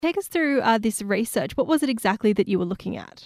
Take us through this research. What was it exactly that you were looking at?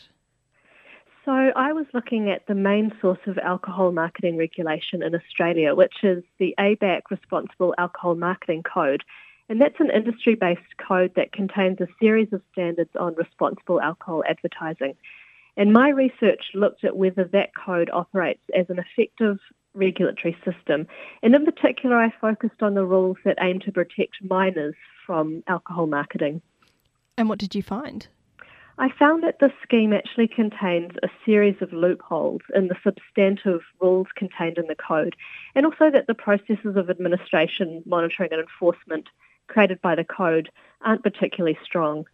So I was looking at the main source of alcohol marketing regulation in Australia, which is the ABAC Responsible Alcohol Marketing Code. And that's an industry-based code that contains a series of standards on responsible alcohol advertising. And my research looked at whether that code operates as an effective regulatory system. And in particular, I focused on the rules that aim to protect minors from alcohol marketing. And what did you find? I found that the scheme actually contains a series of loopholes in the substantive rules contained in the code, and also that the processes of administration, monitoring and enforcement created by the code aren't particularly strong.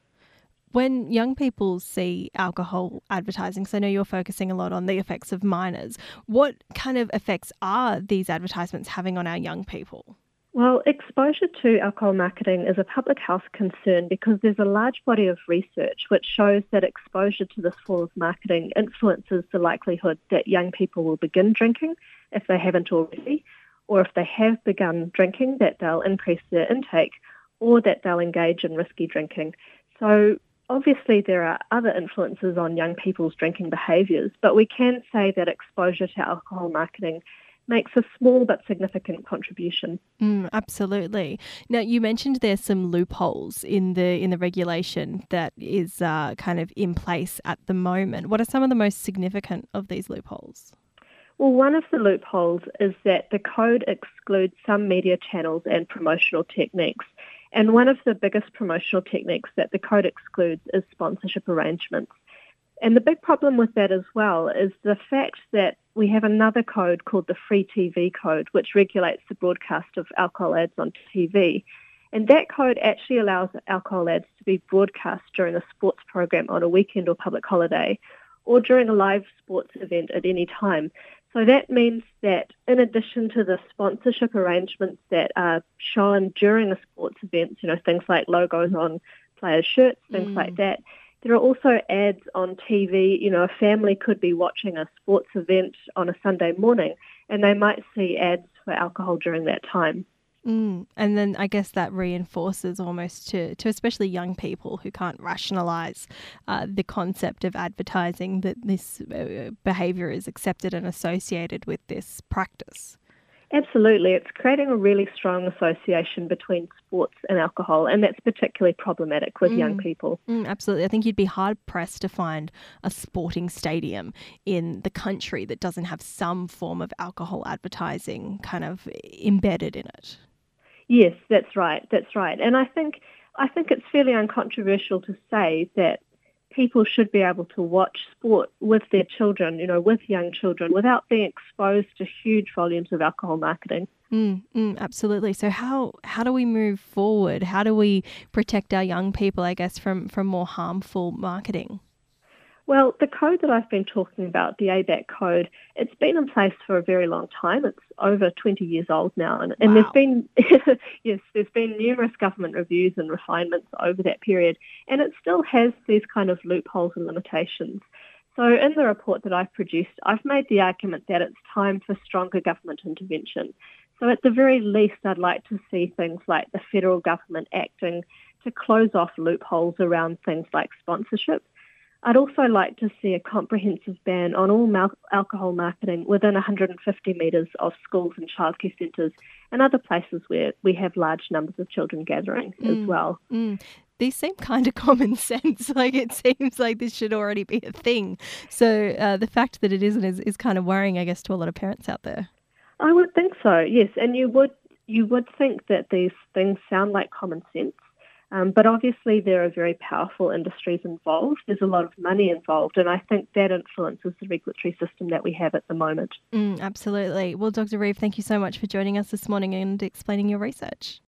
When young people see alcohol advertising, so I know you're focusing a lot on the effects of minors, what kind of effects are these advertisements having on our young people? Well, exposure to alcohol marketing is a public health concern because there's a large body of research which shows that exposure to this form of marketing influences the likelihood that young people will begin drinking if they haven't already, or if they have begun drinking, that they'll increase their intake, or that they'll engage in risky drinking. So obviously there are other influences on young people's drinking behaviours, but we can say that exposure to alcohol marketing makes a small but significant contribution. Absolutely. Now, you mentioned there's some loopholes in the regulation that is kind of in place at the moment. What are some of the most significant of these loopholes? Well, one of the loopholes is that the code excludes some media channels and promotional techniques. And one of the biggest promotional techniques that the code excludes is sponsorship arrangements. And the big problem with that as well is the fact that we have another code called the Free TV Code, which regulates the broadcast of alcohol ads on TV. And that code actually allows alcohol ads to be broadcast during a sports program on a weekend or public holiday, or during a live sports event at any time. So that means that in addition to the sponsorship arrangements that are shown during a sports event, things like logos on players' shirts, things like that, there are also ads on TV. A family could be watching a sports event on a Sunday morning and they might see ads for alcohol during that time. And then I guess that reinforces almost to especially young people who can't rationalise the concept of advertising that this behaviour is accepted and associated with this practice. Absolutely. It's creating a really strong association between sports and alcohol, and that's particularly problematic with young people. Absolutely. I think you'd be hard pressed to find a sporting stadium in the country that doesn't have some form of alcohol advertising kind of embedded in it. Yes, that's right. That's right. And I think it's fairly uncontroversial to say that people should be able to watch sport with their children, with young children, without being exposed to huge volumes of alcohol marketing. Absolutely. So how do we move forward? How do we protect our young people, I guess, from more harmful marketing? Well, the code that I've been talking about, the ABAC code, it's been in place for a very long time. It's over 20 years old now. And there's Wow. been, yes, there's been numerous government reviews and refinements over that period. And it still has these kind of loopholes and limitations. So in the report that I've produced, I've made the argument that it's time for stronger government intervention. So at the very least, I'd like to see things like the federal government acting to close off loopholes around things like sponsorship. I'd also like to see a comprehensive ban on all alcohol marketing within 150 metres of schools and childcare centres and other places where we have large numbers of children gathering as well. These seem kind of common sense. Like it seems like this should already be a thing. So the fact that it isn't is kind of worrying, I guess, to a lot of parents out there. I would think so, yes. And you would think that these things sound like common sense. But obviously there are very powerful industries involved. There's a lot of money involved, and I think that influences the regulatory system that we have at the moment. Absolutely. Well, Dr. Reeve, thank you so much for joining us this morning and explaining your research.